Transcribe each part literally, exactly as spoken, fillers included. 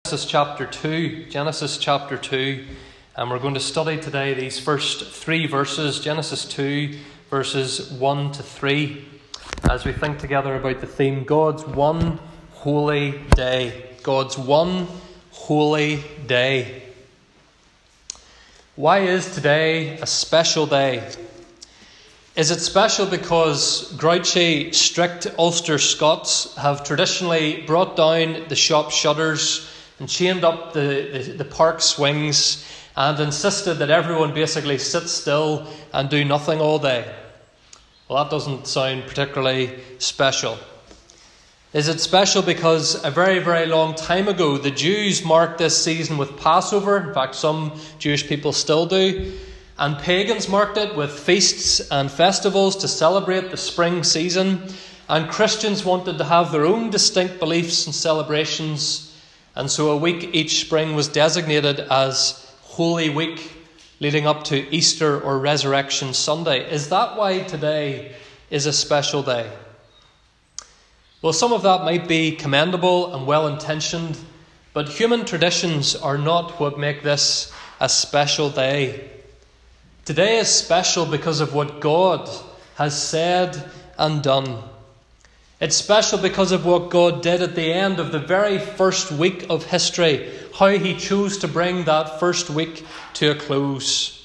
Genesis chapter two. Genesis chapter two. And we're going to study today these first three verses, Genesis two, verses one to three, as we think together about the theme, God's one holy day. God's one holy day. Why is today a special day? Is it special because grouchy, strict Ulster Scots have traditionally brought down the shop shutters and chained up the, the, the park swings and insisted that everyone basically sit still and do nothing all day? Well, that doesn't sound particularly special. Is it special because a very, very long time ago the Jews marked this season with Passover? In fact, some Jewish people still do. And pagans marked it with feasts and festivals to celebrate the spring season. And Christians wanted to have their own distinct beliefs and celebrations. And so a week each spring was designated as Holy Week, leading up to Easter or Resurrection Sunday. Is that why today is a special day? Well, some of that might be commendable and well-intentioned, but human traditions are not what make this a special day. Today is special because of what God has said and done. It's special because of what God did at the end of the very first week of history, how he chose to bring that first week to a close.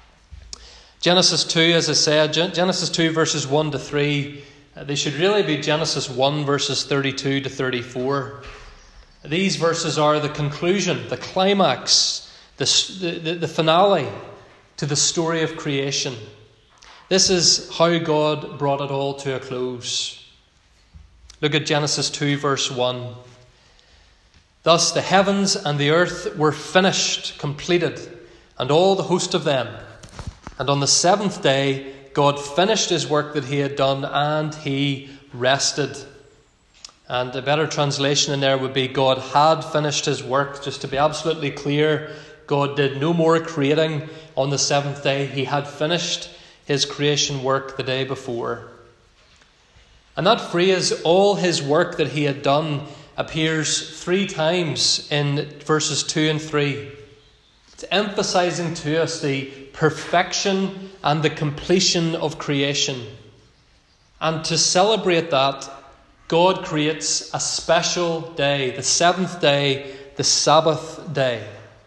Genesis two, as I said, Genesis two verses one to three, they should really be Genesis one verses thirty-two to thirty-four. These verses are the conclusion, the climax, the, the, the finale to the story of creation. This is how God brought it all to a close. Look at Genesis two verse one. Thus the heavens and the earth were finished, completed, and all the host of them. And on the seventh day God finished his work that he had done, and he rested. And a better translation in there would be God had finished his work. Just to be absolutely clear, God did no more creating on the seventh day. He had finished his creation work the day before. And that phrase, all his work that he had done, appears three times in verses two and three. It's emphasizing to us the perfection and the completion of creation. And to celebrate that, God creates a special day, the seventh day, the Sabbath day.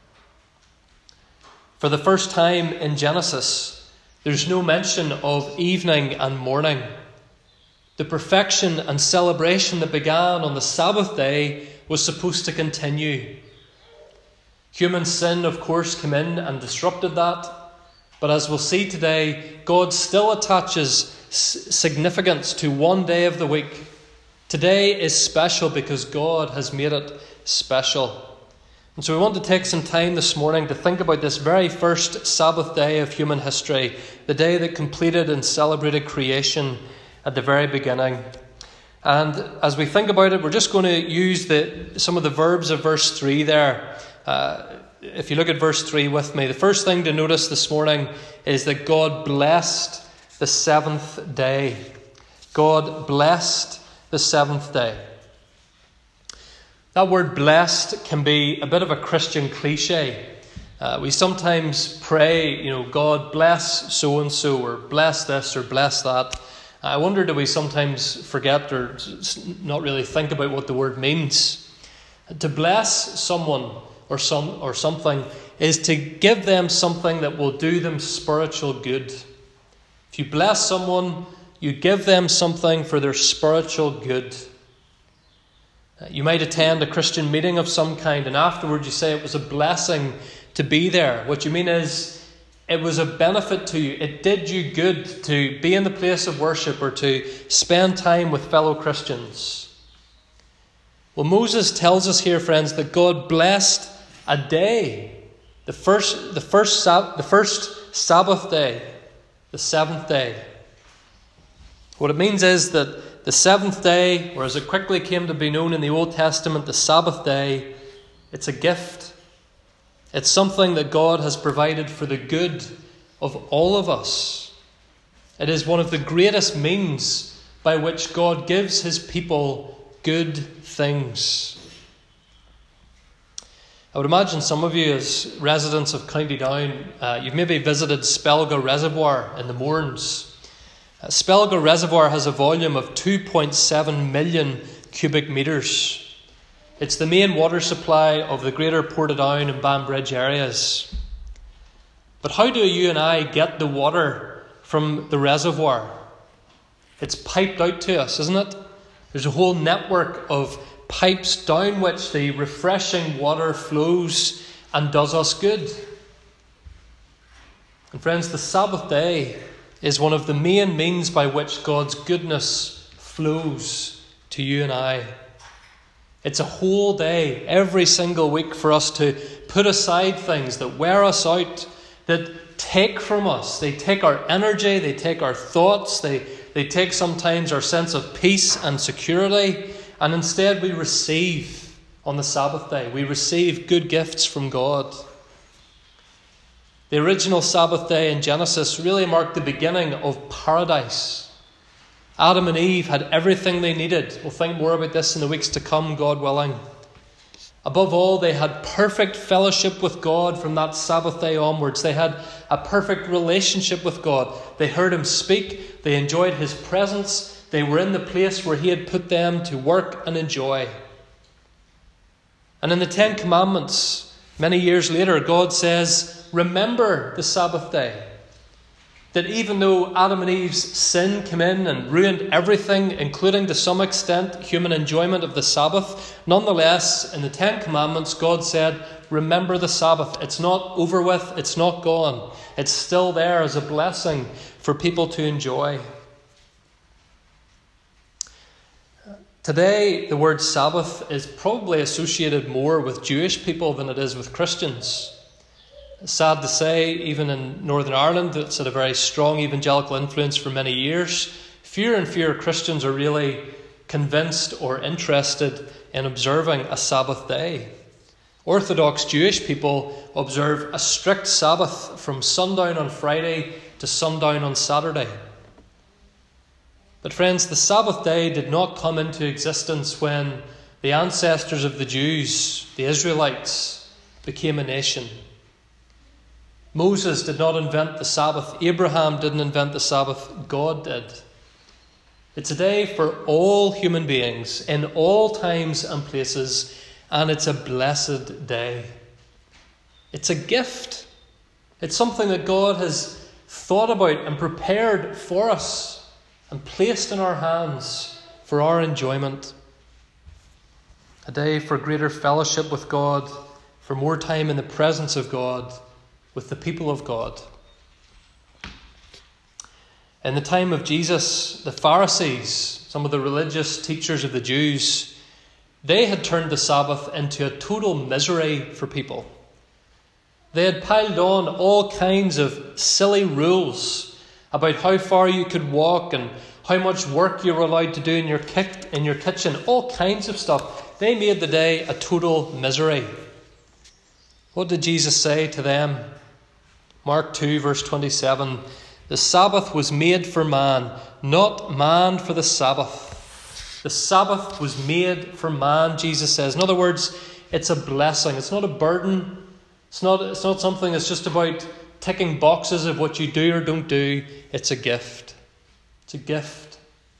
For the first time in Genesis, there's no mention of evening and morning. The perfection and celebration that began on the Sabbath day was supposed to continue. Human sin, of course, came in and disrupted that. But as we'll see today, God still attaches significance to one day of the week. Today is special because God has made it special. And so we want to take some time this morning to think about this very first Sabbath day of human history, the day that completed and celebrated creation at the very beginning. And as we think about it, we're just going to use the some of the verbs of verse three there. Uh, if you look at verse three with me, the first thing to notice this morning is that God blessed the seventh day. God blessed the seventh day. That word blessed can be a bit of a Christian cliche. Uh, we sometimes pray, you know, God bless so-and-so, or bless this or bless that. I wonder, do we sometimes forget or not really think about what the word means? To bless someone or some or something is to give them something that will do them spiritual good. If you bless someone, you give them something for their spiritual good. You might attend a Christian meeting of some kind, and afterwards you say it was a blessing to be there. What you mean is, it was a benefit to you. It did you good to be in the place of worship or to spend time with fellow Christians. Well, Moses tells us here, friends, that God blessed a day, the first, the first, the first Sabbath day, the seventh day. What it means is that the seventh day, or as it quickly came to be known in the Old Testament, the Sabbath day, it's a gift. It's something that God has provided for the good of all of us. It is one of the greatest means by which God gives his people good things. I would imagine some of you, as residents of County Down, uh, you've maybe visited Spelga Reservoir in the Mournes. Uh, Spelga Reservoir has a volume of two point seven million cubic metres. It's the main water supply of the greater Portadown and Banbridge areas. But how do you and I get the water from the reservoir? It's piped out to us, isn't it? There's a whole network of pipes down which the refreshing water flows and does us good. And friends, the Sabbath day is one of the main means by which God's goodness flows to you and I. It's a whole day, every single week, for us to put aside things that wear us out, that take from us. They take our energy, they take our thoughts, they, they take sometimes our sense of peace and security. And instead we receive on the Sabbath day. We receive good gifts from God. The original Sabbath day in Genesis really marked the beginning of paradise. Adam and Eve had everything they needed. We'll think more about this in the weeks to come, God willing. Above all, they had perfect fellowship with God from that Sabbath day onwards. They had a perfect relationship with God. They heard Him speak. They enjoyed His presence. They were in the place where He had put them to work and enjoy. And in the Ten Commandments, many years later, God says, remember the Sabbath day. That even though Adam and Eve's sin came in and ruined everything, including to some extent human enjoyment of the Sabbath, nonetheless, in the Ten Commandments, God said, remember the Sabbath. It's not over with, it's not gone. It's still there as a blessing for people to enjoy. Today, the word Sabbath is probably associated more with Jewish people than it is with Christians. Sad to say, even in Northern Ireland, it's had a very strong evangelical influence for many years. Fewer and fewer Christians are really convinced or interested in observing a Sabbath day. Orthodox Jewish people observe a strict Sabbath from sundown on Friday to sundown on Saturday. But friends, the Sabbath day did not come into existence when the ancestors of the Jews, the Israelites, became a nation. Moses did not invent the Sabbath. Abraham didn't invent the Sabbath. God did. It's a day for all human beings in all times and places, and it's a blessed day. It's a gift. It's something that God has thought about and prepared for us and placed in our hands for our enjoyment. A day for greater fellowship with God, for more time in the presence of God, with the people of God. In the time of Jesus, the Pharisees, some of the religious teachers of the Jews, they had turned the Sabbath into a total misery for people. They had piled on all kinds of silly rules about how far you could walk and how much work you were allowed to do in your ki- in your kitchen, all kinds of stuff. They made the day a total misery. What did Jesus say to them? Mark two, verse twenty-seven. The Sabbath was made for man, not man for the Sabbath. The Sabbath was made for man, Jesus says. In other words, it's a blessing. It's not a burden. It's not, it's not something that's just about ticking boxes of what you do or don't do. It's a gift. It's a gift.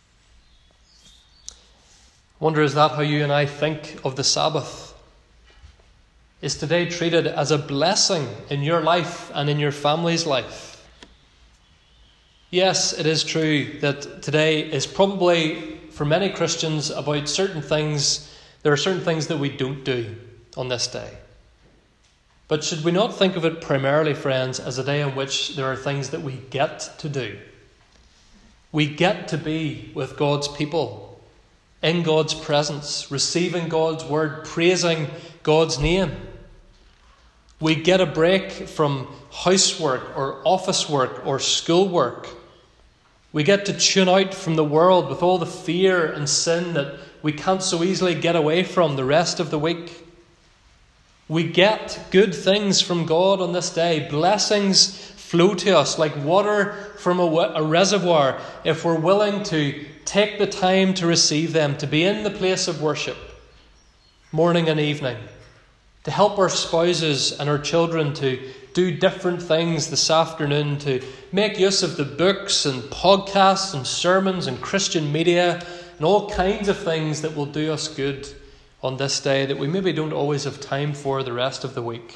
I wonder, is that how you and I think of the Sabbath? Is today treated as a blessing in your life and in your family's life? Yes, it is true that today is probably, for many Christians, about certain things. There are certain things that we don't do on this day. But should we not think of it primarily, friends, as a day on which there are things that we get to do? We get to be with God's people, in God's presence, receiving God's word, praising God's name. We get a break from housework or office work or schoolwork. We get to tune out from the world with all the fear and sin that we can't so easily get away from the rest of the week. We get good things from God on this day. Blessings flow to us like water from a, a reservoir if we're willing to take the time to receive them, to be in the place of worship, morning and evening. to help our spouses and our children to do different things this afternoon, to make use of the books and podcasts and sermons and Christian media and all kinds of things that will do us good on this day that we maybe don't always have time for the rest of the week.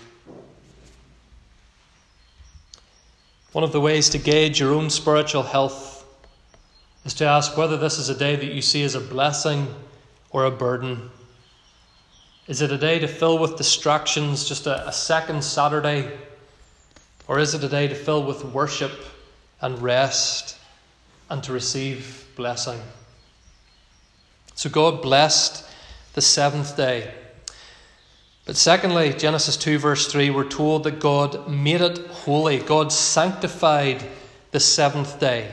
One of the ways to gauge your own spiritual health is to ask whether this is a day that you see as a blessing or a burden. Is it a day to fill with distractions, just a, a second Saturday? Or is it a day to fill with worship and rest and to receive blessing? So God blessed the seventh day. But secondly, Genesis two verse three, we're told that God made it holy. God sanctified the seventh day.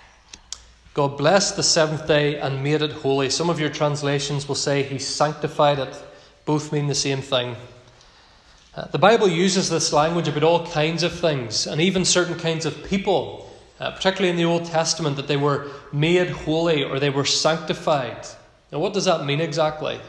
God blessed the seventh day and made it holy. Some of your translations will say He sanctified it. Both mean the same thing. Uh, the Bible uses this language about all kinds of things, and even certain kinds of people, uh, particularly in the Old Testament, that they were made holy or they were sanctified. Now, what does that mean exactly?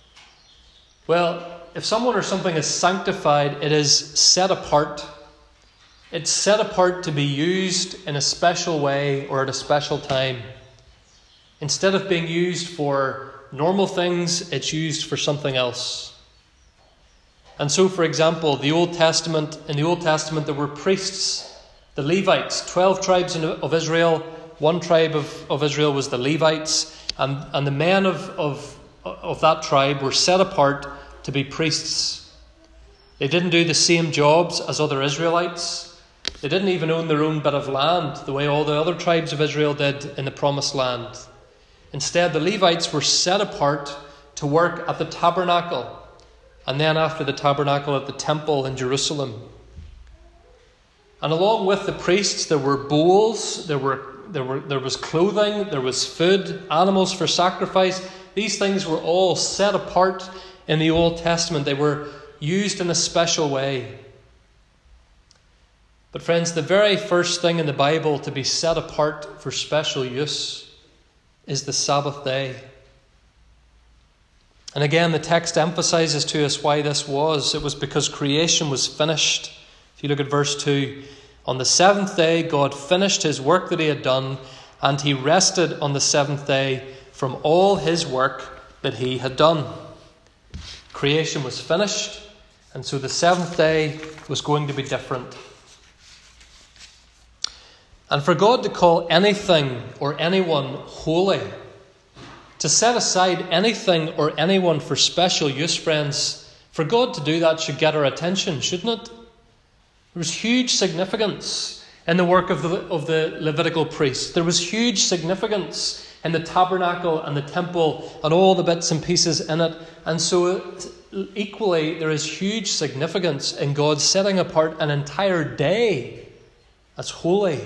Well, if someone or something is sanctified, it is set apart. It's set apart to be used in a special way or at a special time. Instead of being used for normal things, it's used for something else. And so, for example, the Old Testament, in the Old Testament there were priests, the Levites, twelve tribes of Israel. One tribe of, of Israel was the Levites, and, and the men of, of, of that tribe were set apart to be priests. They didn't do the same jobs as other Israelites. They didn't even own their own bit of land the way all the other tribes of Israel did in the Promised Land. Instead, the Levites were set apart to work at the tabernacle, and then after the tabernacle at the temple in Jerusalem. And along with the priests, there were bowls, there were there were there was clothing, there was food, animals for sacrifice. These things were all set apart in the Old Testament. They were used in a special way. But friends, the very first thing in the Bible to be set apart for special use is the Sabbath day. And again, the text emphasizes to us why this was. It was because creation was finished. If you look at verse two, on the seventh day, God finished His work that He had done, and He rested on the seventh day from all His work that He had done. Creation was finished, and so the seventh day was going to be different. And for God to call anything or anyone holy, to set aside anything or anyone for special use, friends, for God to do that should get our attention, shouldn't it? There was huge significance in the work of the, of the Levitical priests. There was huge significance in the tabernacle and the temple and all the bits and pieces in it. And so equally, there is huge significance in God setting apart an entire day as holy.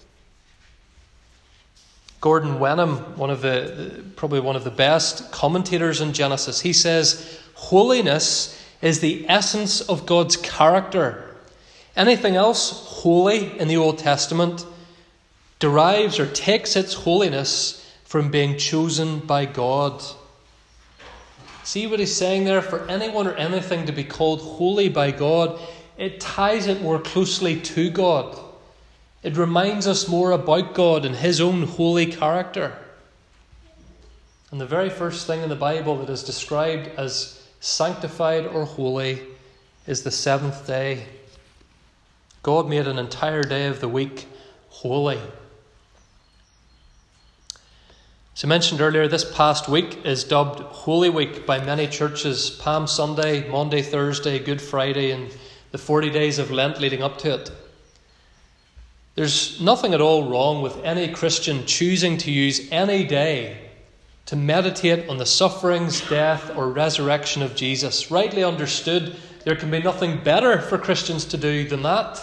Gordon Wenham, one of the probably one of the best commentators in Genesis, he says, holiness is the essence of God's character. Anything else holy in the Old Testament derives or takes its holiness from being chosen by God. See what he's saying there? For anyone or anything to be called holy by God, it ties it more closely to God. It reminds us more about God and His own holy character. And the very first thing in the Bible that is described as sanctified or holy is the seventh day. God made an entire day of the week holy. As I mentioned earlier, this past week is dubbed Holy Week by many churches. Palm Sunday, Monday, Thursday, Good Friday, and the forty days of Lent leading up to it. There's nothing at all wrong with any Christian choosing to use any day to meditate on the sufferings, death, or resurrection of Jesus. Rightly understood, there can be nothing better for Christians to do than that.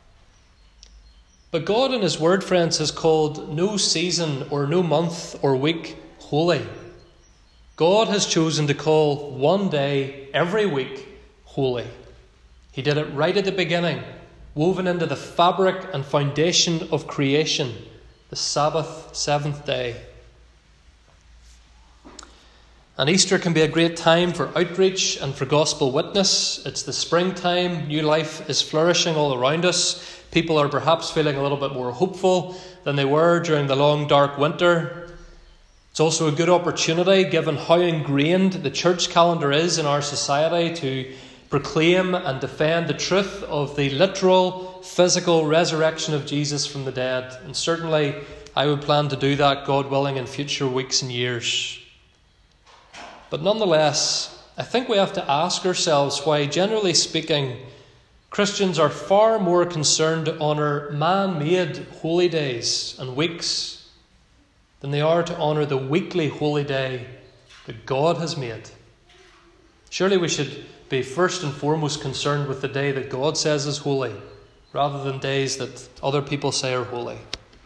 But God in His Word, friends, has called no season or no month or week holy. God has chosen to call one day every week holy. He did it right at the beginning, woven into the fabric and foundation of creation, the Sabbath, seventh day. And Easter can be a great time for outreach and for gospel witness. It's the springtime, new life is flourishing all around us. People are perhaps feeling a little bit more hopeful than they were during the long dark winter. It's also a good opportunity, given how ingrained the church calendar is in our society, to proclaim and defend the truth of the literal, physical resurrection of Jesus from the dead. And certainly I would plan to do that, God willing, in future weeks and years. But nonetheless, I think we have to ask ourselves why, generally speaking, Christians are far more concerned to honour man-made holy days and weeks than they are to honour the weekly holy day that God has made. Surely we should be first and foremost concerned with the day that God says is holy, rather than days that other people say are holy.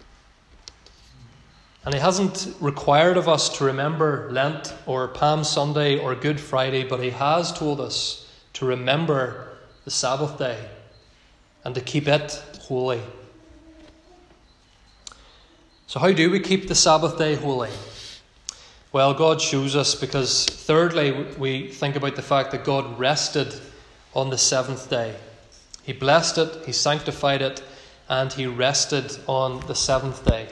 And He hasn't required of us to remember Lent or Palm Sunday or Good Friday, but He has told us to remember the Sabbath day and to keep it holy. So how do we keep the Sabbath day holy? Well, God shows us, because thirdly, we think about the fact that God rested on the seventh day. He blessed it, He sanctified it, and He rested on the seventh day.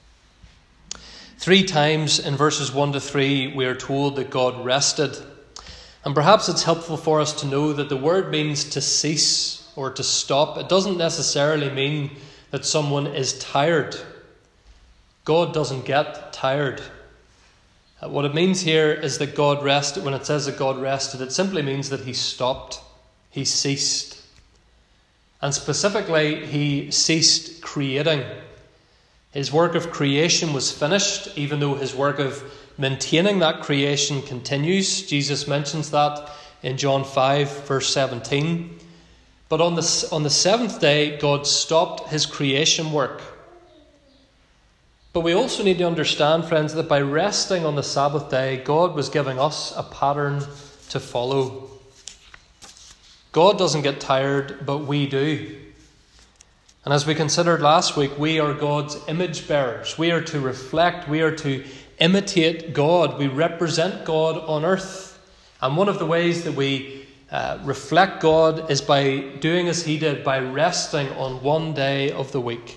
Three times in verses one to three, we are told that God rested. And perhaps it's helpful for us to know that the word means to cease or to stop. It doesn't necessarily mean that someone is tired. God doesn't get tired. What it means here is that God rested. When it says that God rested, it simply means that He stopped. He ceased. And specifically, He ceased creating. His work of creation was finished, even though His work of maintaining that creation continues. Jesus mentions that in John five, verse seventeen. But on the, on the seventh day, God stopped His creation work. But we also need to understand, friends, that by resting on the Sabbath day, God was giving us a pattern to follow. God doesn't get tired, but we do. And as we considered last week, we are God's image bearers. We are to reflect, we are to imitate God. We represent God on earth. And one of the ways that we uh, reflect God is by doing as He did, by resting on one day of the week.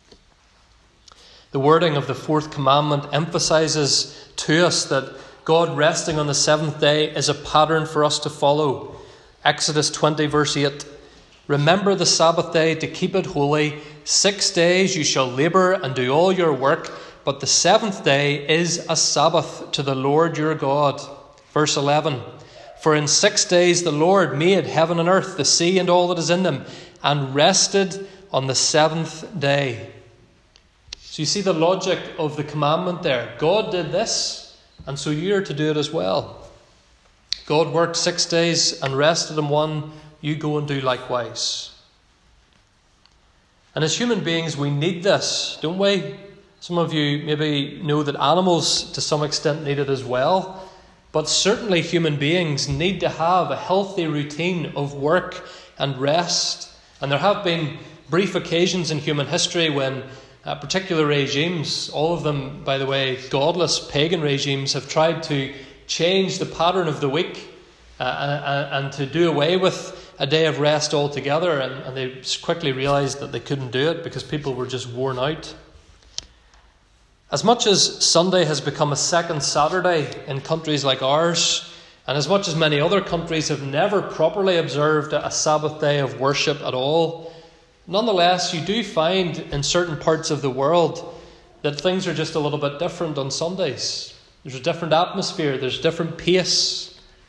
The wording of the fourth commandment emphasizes to us that God resting on the seventh day is a pattern for us to follow. Exodus twenty, verse eight. Remember the Sabbath day to keep it holy. Six days you shall labour and do all your work, but the seventh day is a Sabbath to the Lord your God. Verse eleven. For in six days the Lord made heaven and earth, the sea and all that is in them, and rested on the seventh day. So you see the logic of the commandment there. God did this, and so you are to do it as well. God worked six days and rested in one. You go and do likewise. And as human beings, we need this, don't we? Some of you maybe know that animals to some extent need it as well. But certainly human beings need to have a healthy routine of work and rest. And there have been brief occasions in human history when uh, particular regimes, all of them, by the way, godless pagan regimes, have tried to change the pattern of the week uh, and, and to do away with a day of rest altogether, and, and they quickly realised that they couldn't do it because people were just worn out. As much as Sunday has become a second Saturday in countries like ours, and as much as many other countries have never properly observed a Sabbath day of worship at all, nonetheless you do find in certain parts of the world that things are just a little bit different on Sundays. There's a different atmosphere, there's a different pace.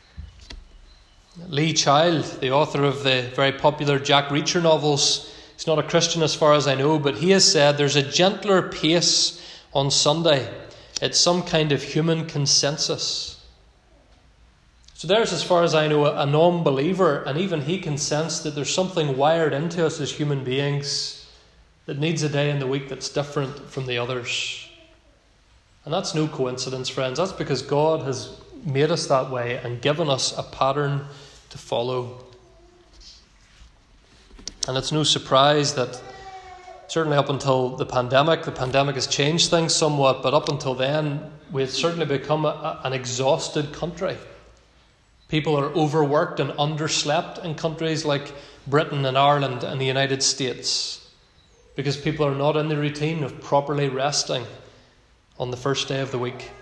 Lee Child, the author of the very popular Jack Reacher novels, he's not a Christian as far as I know, but he has said there's a gentler pace on Sunday. It's some kind of human consensus. So there's, as far as I know, a non-believer, and even he can sense that there's something wired into us as human beings that needs a day in the week that's different from the others. And that's no coincidence, friends. That's because God has made us that way and given us a pattern to follow. And it's no surprise that certainly up until the pandemic. The pandemic has changed things somewhat, but up until then, we had certainly become a, an exhausted country. People are overworked and underslept in countries like Britain and Ireland and the United States because people are not in the routine of properly resting on the first day of the week.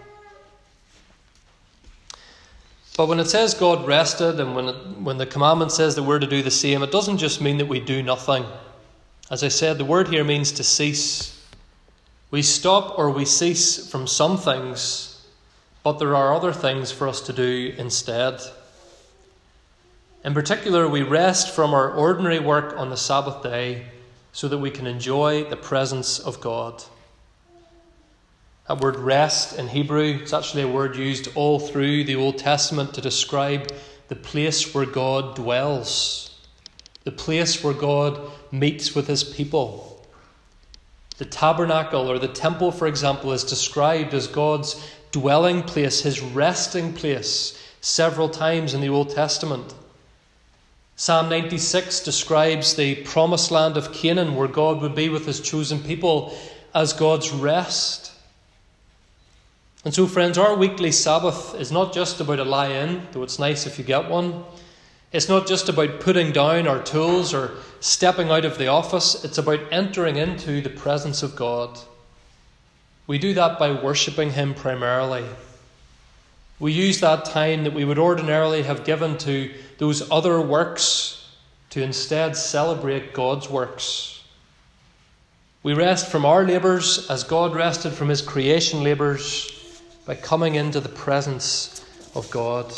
But when it says God rested, and when it, when the commandment says that we're to do the same, it doesn't just mean that we do nothing. As I said, the word here means to cease. We stop or we cease from some things, but there are other things for us to do instead. In particular, we rest from our ordinary work on the Sabbath day so that we can enjoy the presence of God. That word rest in Hebrew, it's actually a word used all through the Old Testament to describe the place where God dwells, the place where God meets with his people. The tabernacle or the temple, for example, is described as God's dwelling place, his resting place, several times in the Old Testament. Psalm ninety-six describes the promised land of Canaan, where God would be with his chosen people, as God's rest. And so, friends, our weekly Sabbath is not just about a lie-in, though it's nice if you get one. It's not just about putting down our tools or stepping out of the office. It's about entering into the presence of God. We do that by worshipping him primarily. We use that time that we would ordinarily have given to those other works to instead celebrate God's works. We rest from our labours as God rested from his creation labours by coming into the presence of God.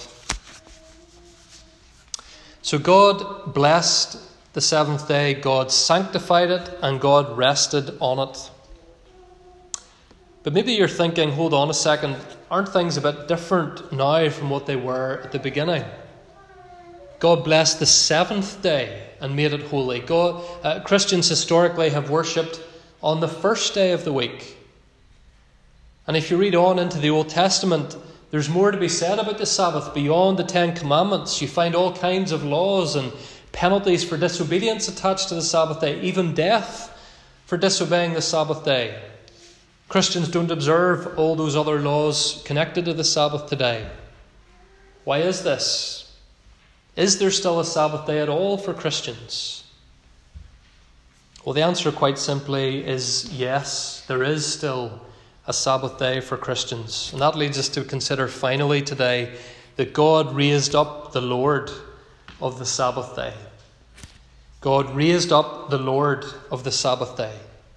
So God blessed the seventh day, God sanctified it, and God rested on it. But maybe you're thinking, hold on a second, aren't things a bit different now from what they were at the beginning? God blessed the seventh day and made it holy. God, uh, Christians historically have worshipped on the first day of the week. And if you read on into the Old Testament, there's more to be said about the Sabbath beyond the Ten Commandments. You find all kinds of laws and penalties for disobedience attached to the Sabbath day, even death for disobeying the Sabbath day. Christians don't observe all those other laws connected to the Sabbath today. Why is this? Is there still a Sabbath day at all for Christians? Well, the answer quite simply is yes, there is still a Sabbath day for Christians. And that leads us to consider finally today that God raised up the Lord of the Sabbath day. God raised up the Lord of the Sabbath day.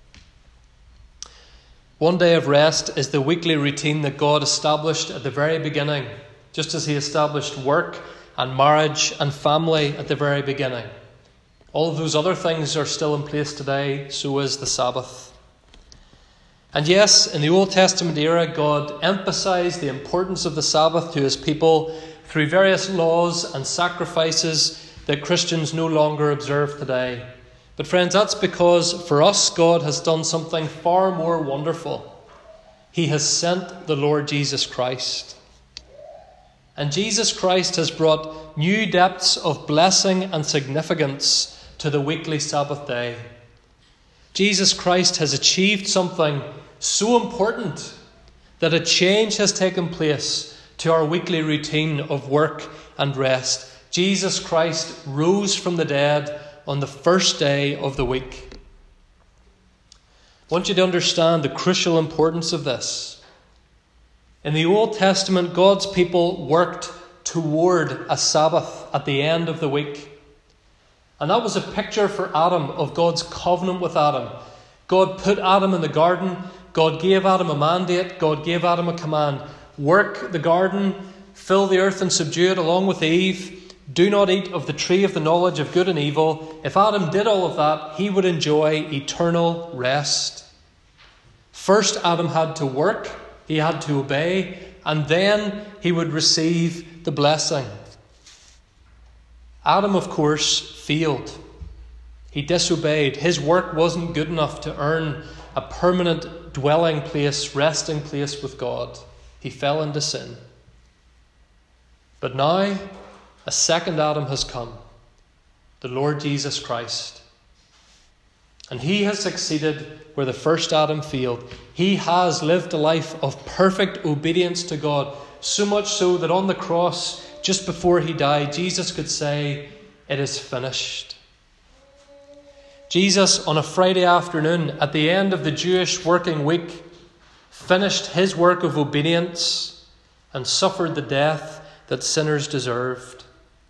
One day of rest is the weekly routine that God established at the very beginning, just as he established work and marriage and family at the very beginning. All of those other things are still in place today, so is the Sabbath. And yes, in the Old Testament era, God emphasized the importance of the Sabbath to his people through various laws and sacrifices that Christians no longer observe today. But friends, that's because for us, God has done something far more wonderful. He has sent the Lord Jesus Christ. And Jesus Christ has brought new depths of blessing and significance to the weekly Sabbath day. Jesus Christ has achieved something so important that a change has taken place to our weekly routine of work and rest. Jesus Christ rose from the dead on the first day of the week. I want you to understand the crucial importance of this. In the Old Testament, God's people worked toward a Sabbath at the end of the week. And that was a picture for Adam of God's covenant with Adam. God put Adam in the garden. God gave Adam a mandate. God gave Adam a command. Work the garden, fill the earth and subdue it, along with Eve. Do not eat of the tree of the knowledge of good and evil. If Adam did all of that, he would enjoy eternal rest. First, Adam had to work. He had to obey. And then he would receive the blessing. Adam, of course, failed. He disobeyed. His work wasn't good enough to earn a permanent dwelling place, resting place with God. He fell into sin. But now, a second Adam has come, the Lord Jesus Christ. And he has succeeded where the first Adam failed. He has lived a life of perfect obedience to God, so much so that on the cross, just before he died, Jesus could say, "It is finished." Jesus, on a Friday afternoon, at the end of the Jewish working week, finished his work of obedience and suffered the death that sinners deserved.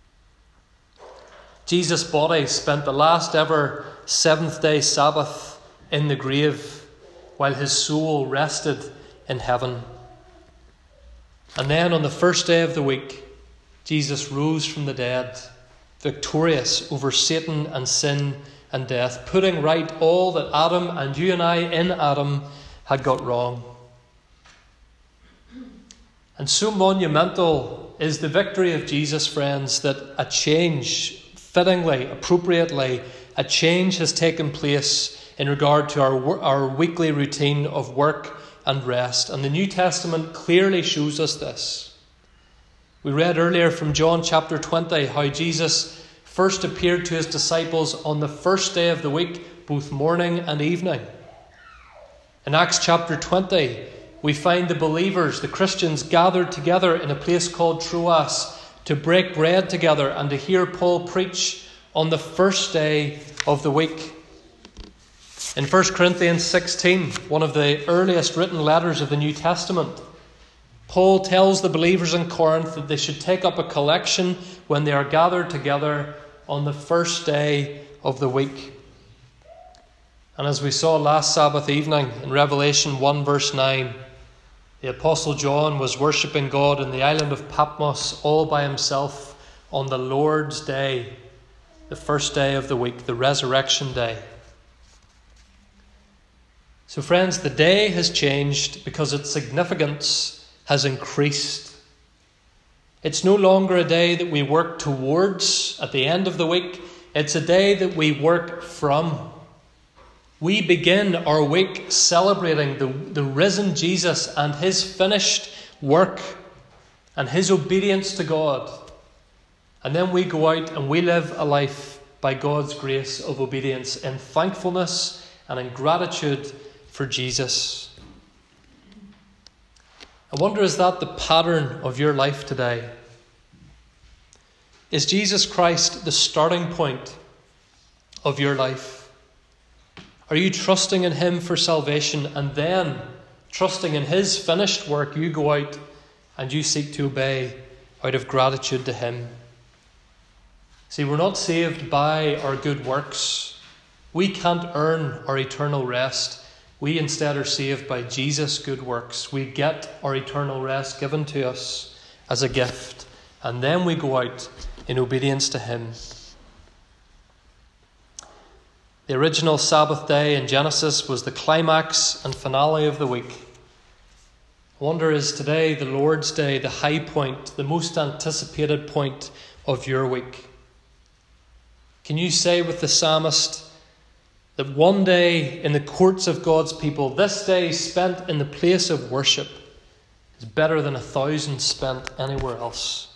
Jesus' body spent the last ever seventh-day Sabbath in the grave, while his soul rested in heaven. And then on the first day of the week, Jesus rose from the dead, victorious over Satan and sin and death, putting right all that Adam and you and I in Adam had got wrong. And so monumental is the victory of Jesus, friends, that a change, fittingly, appropriately, a change has taken place in regard to our, our weekly routine of work and rest. And the New Testament clearly shows us this. We read earlier from John chapter twenty how Jesus first appeared to his disciples on the first day of the week, both morning and evening. In Acts chapter twenty, we find the believers, the Christians, gathered together in a place called Troas to break bread together and to hear Paul preach on the first day of the week. In First Corinthians sixteen, one of the earliest written letters of the New Testament, Paul tells the believers in Corinth that they should take up a collection when they are gathered together on the first day of the week. And as we saw last Sabbath evening in Revelation one verse nine, the Apostle John was worshipping God in the island of Patmos all by himself on the Lord's day, the first day of the week, the resurrection day. So friends, the day has changed because its significance has increased. It's no longer a day that we work towards at the end of the week. It's a day that we work from. We begin our week celebrating the, the risen Jesus and his finished work and his obedience to God. And then we go out and we live a life by God's grace of obedience in thankfulness and in gratitude for Jesus. I wonder, is that the pattern of your life today? Is Jesus Christ the starting point of your life? Are you trusting in him for salvation, and then trusting in his finished work, you go out and you seek to obey out of gratitude to him? See, we're not saved by our good works. We can't earn our eternal rest. We instead are saved by Jesus' good works. We get our eternal rest given to us as a gift, and then we go out in obedience to him. The original Sabbath day in Genesis was the climax and finale of the week. I wonder, is today, the Lord's Day, the high point, the most anticipated point of your week? Can you say with the psalmist that one day in the courts of God's people, this day spent in the place of worship, is better than a thousand spent anywhere else?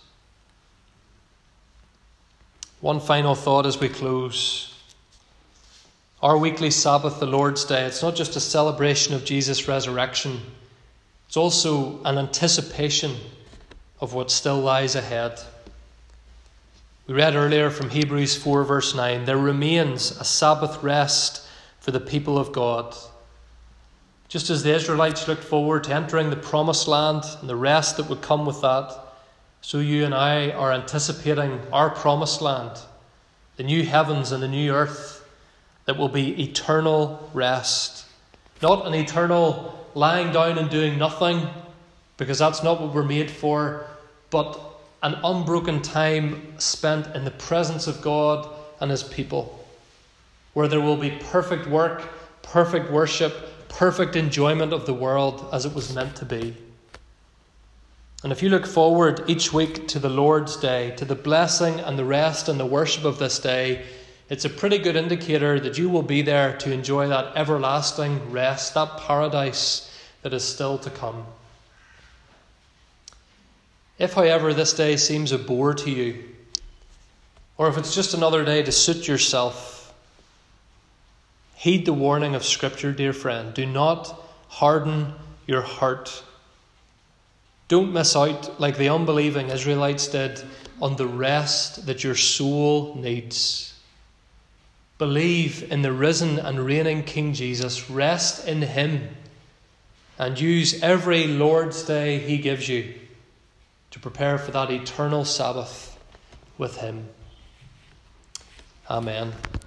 One final thought as we close. Our weekly Sabbath, the Lord's Day, it's not just a celebration of Jesus' resurrection. It's also an anticipation of what still lies ahead. We read earlier from Hebrews four verse nine, there remains a Sabbath rest for the people of God. Just as the Israelites looked forward to entering the promised land and the rest that would come with that, so you and I are anticipating our promised land, the new heavens and the new earth that will be eternal rest. Not an eternal lying down and doing nothing, because that's not what we're made for, but an unbroken time spent in the presence of God and his people, where there will be perfect work, perfect worship, perfect enjoyment of the world as it was meant to be. And if you look forward each week to the Lord's Day, to the blessing and the rest and the worship of this day, it's a pretty good indicator that you will be there to enjoy that everlasting rest, that paradise that is still to come. If, however, this day seems a bore to you, or if it's just another day to suit yourself, Heed the warning of Scripture, dear friend. Do not harden your heart. Don't miss out, like the unbelieving Israelites did, on the rest that your soul needs. Believe in the risen and reigning King Jesus. Rest in him. And use every Lord's Day he gives you to prepare for that eternal Sabbath with him. Amen.